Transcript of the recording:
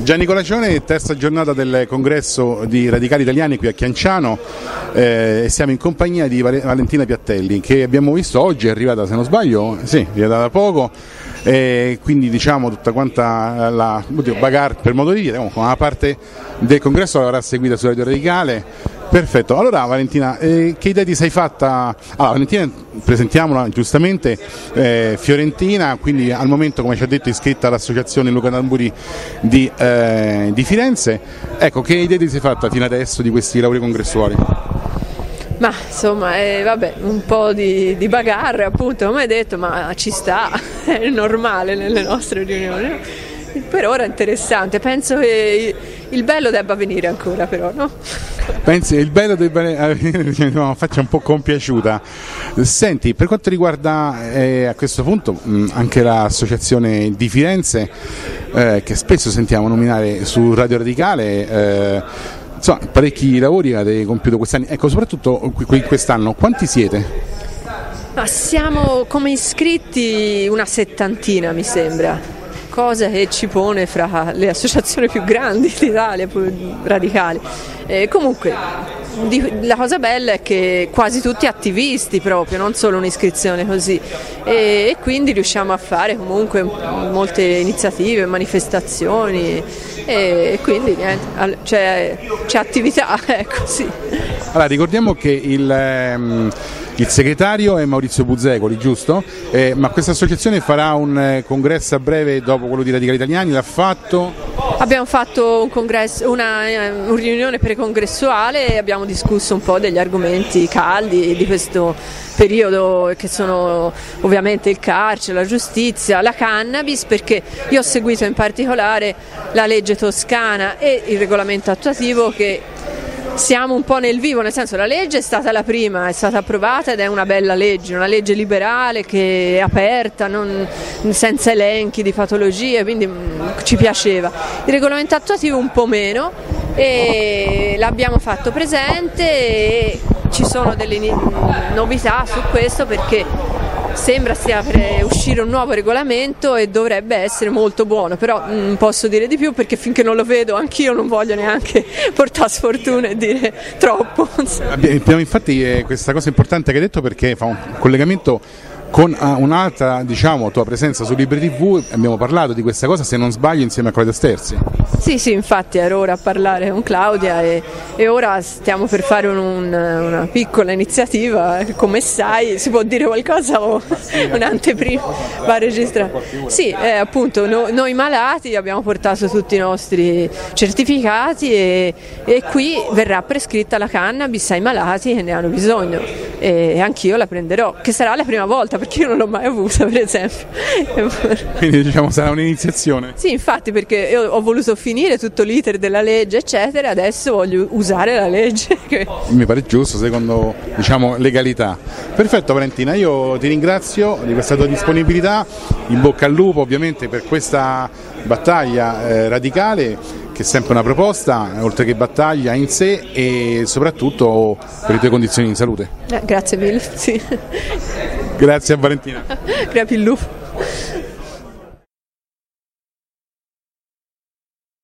Gianni Colacione, terza giornata del congresso di Radicali Italiani qui a Chianciano, e siamo in compagnia di Valentina Piattelli, che abbiamo visto oggi, è arrivata, se non sbaglio, sì, è arrivata da poco, quindi diciamo tutta quanta la bagarre, per modo di dire, comunque una parte del congresso l'avrà seguita su Radio Radicale. Perfetto, allora Valentina, che idea ti sei fatta? Allora, Valentina, presentiamola giustamente, fiorentina, quindi al momento, come ci ha detto, iscritta all'associazione Luca Tamburi di Firenze. Ecco, che idea ti sei fatta fino adesso di questi lavori congressuali? Ma insomma, vabbè, un po' di bagarre, appunto, come hai detto, ma ci sta, è normale nelle nostre riunioni, no? Per ora è interessante, penso che il bello debba venire ancora, però, no? Pensi il bello debba venire, no, faccia un po' compiaciuta. Senti, per quanto riguarda a questo punto anche l'associazione di Firenze, che spesso sentiamo nominare su Radio Radicale, insomma, parecchi lavori avete compiuto quest'anno, ecco, soprattutto quest'anno, quanti siete? Ma siamo come iscritti una settantina, mi sembra, cosa che ci pone fra le associazioni più grandi d'Italia, radicali. Comunque la cosa bella è che quasi tutti attivisti proprio, non solo un'iscrizione così, e quindi riusciamo a fare comunque molte iniziative, manifestazioni, e quindi niente, c'è attività, ecco, sì. Allora, ricordiamo che il segretario è Maurizio Buzzecoli, giusto? Ma questa associazione farà un congresso a breve dopo quello di Radicali Italiani, l'ha fatto? Abbiamo fatto un congresso, una riunione precongressuale e abbiamo discusso un po' degli argomenti caldi di questo periodo, che sono ovviamente il carcere, la giustizia, la cannabis, perché io ho seguito in particolare la legge toscana e il regolamento attuativo, che siamo un po' nel vivo, nel senso, la legge è stata la prima, è stata approvata ed è una bella legge, una legge liberale che è aperta, senza elenchi di patologie, quindi ci piaceva. Il regolamento attuativo un po' meno, e l'abbiamo fatto presente e ci sono delle novità su questo, perché sembra stia per uscire un nuovo regolamento e dovrebbe essere molto buono, però non posso dire di più perché finché non lo vedo anch'io non voglio neanche portare sfortuna e dire troppo. Abbiamo infatti questa cosa importante che hai detto, perché fa un collegamento con un'altra, diciamo, tua presenza su Libri TV. Abbiamo parlato di questa cosa, se non sbaglio, insieme a Claudia Sterzi. Sì, infatti ero ora a parlare con Claudia e ora stiamo per fare una piccola iniziativa, come sai. Si può dire qualcosa o un'anteprima? Va a registrare? Sì, appunto, noi malati abbiamo portato tutti i nostri certificati e qui verrà prescritta la cannabis ai malati che ne hanno bisogno, e anch'io la prenderò, che sarà la prima volta perché io non l'ho mai avuta, per esempio. Quindi diciamo sarà un'iniziazione? Sì, infatti, perché io ho voluto finire tutto l'iter della legge eccetera, adesso voglio usare la legge. Mi pare giusto, secondo, diciamo, legalità. Perfetto Valentina, io ti ringrazio di questa tua disponibilità, in bocca al lupo ovviamente per questa battaglia radicale, che è sempre una proposta, oltre che battaglia in sé, e soprattutto per le tue condizioni di salute. Grazie mille. Sì. Grazie a Valentina. Crepi il lupo.